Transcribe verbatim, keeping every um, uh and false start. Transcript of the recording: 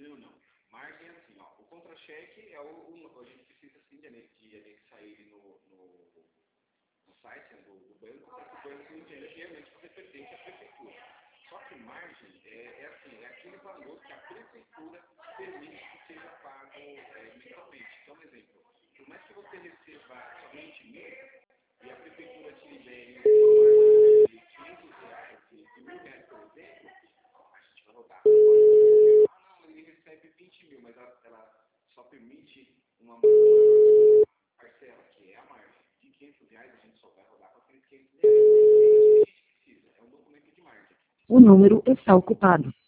Não, não. Margem é assim, ó. O contra-cheque é o, o. A gente precisa sim de, de anexar ele no, no, no site do, do banco para que o banco entenda que realmente você pertence à prefeitura. Só que margem é, é assim, é aquele valor que a prefeitura permite que seja pago é, mensalmente. Então, um exemplo, por mais que você receba somente mil e a prefeitura te libere uma margem de quinhentos reais, de mil reais, por exemplo, a gente vai rodar. Ah, não, ele recebe vinte mil, mas ela, ela só permite uma, uma parcela, que é a margem. De quinhentos reais a gente só vai rodar com aqueles quinhentos reais. É isso que a gente precisa, é um documento de margem. O número está ocupado.